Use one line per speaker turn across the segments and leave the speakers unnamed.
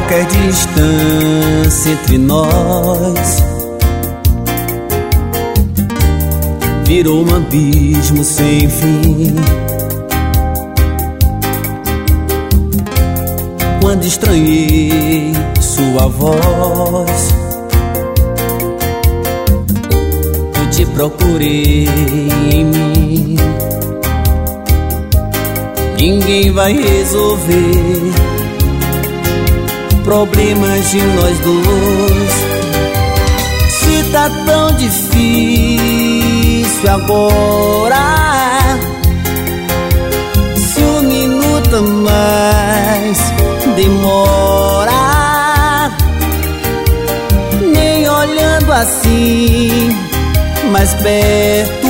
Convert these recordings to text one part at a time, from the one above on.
Qualquer distância entre nós virou um abismo sem fim. Quando estranhei sua voz, eu te procurei em mim. Ninguém vai resolver problemas de nós dois. Se tá tão difícil agora, se um minuto a mais demora, nem olhando assim mais perto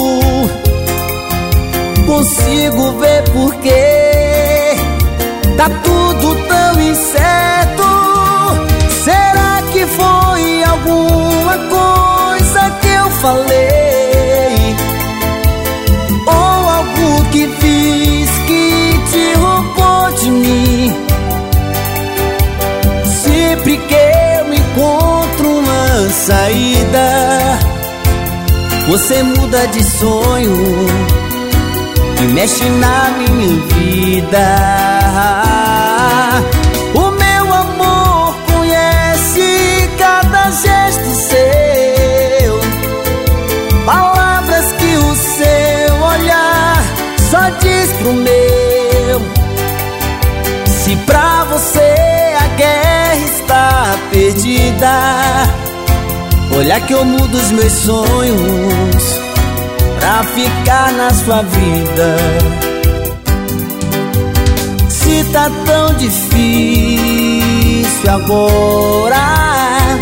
consigo ver porque tá tudo tão incerto. Será que foi alguma coisa que eu falei, ou algo que fiz que te roubou de mim? Sempre que eu encontro uma saída, você muda de sonho e mexe na minha vida. O meu amor conhece cada gesto seu, palavras que o seu olhar só diz pro meu. Se pra você a guerra está perdida, olha que eu mudo os meus sonhos pra ficar na sua vida. Se tá tão difícil agora,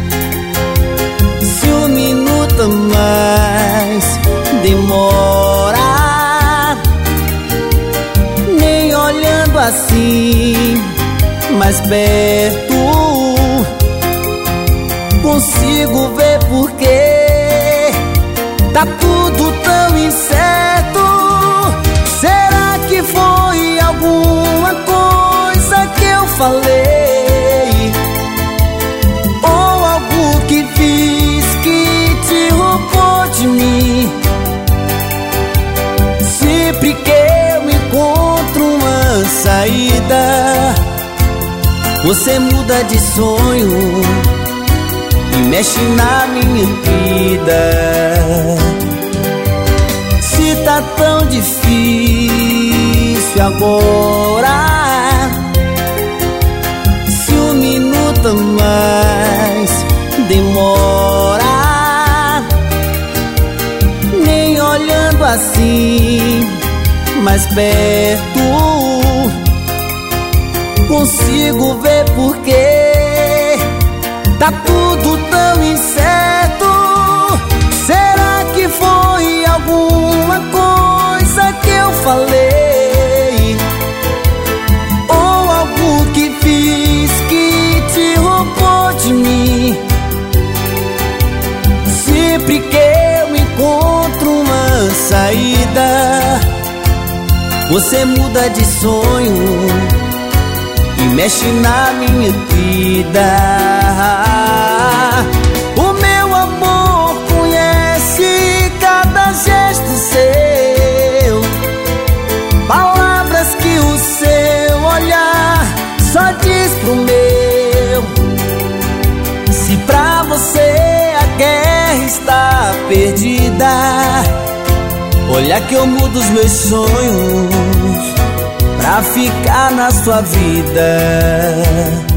se um minuto a mais demora, nem olhando assim mais perto consigo ver porque tá tudo tão incerto. Será que foi alguma coisa que eu falei, ou algo que fiz que te roubou de mim? Sempre que eu encontro uma saída, você muda de sonho e mexe na minha vida. Se tá tão difícil agora, se um minuto a mais demora, nem olhando assim mais perto consigo ver porque tá tudo tão incerto. Será que foi alguma coisa que eu falei, ou algo que fiz que te roubou de mim? Sempre que eu encontro uma saída, você muda de sonho e mexe na minha vida. O meu amor conhece cada gesto seu, palavras que o seu olhar só diz pro meu. Se pra você a guerra está perdida, olha que eu mudo os meus sonhos pra ficar na sua vida.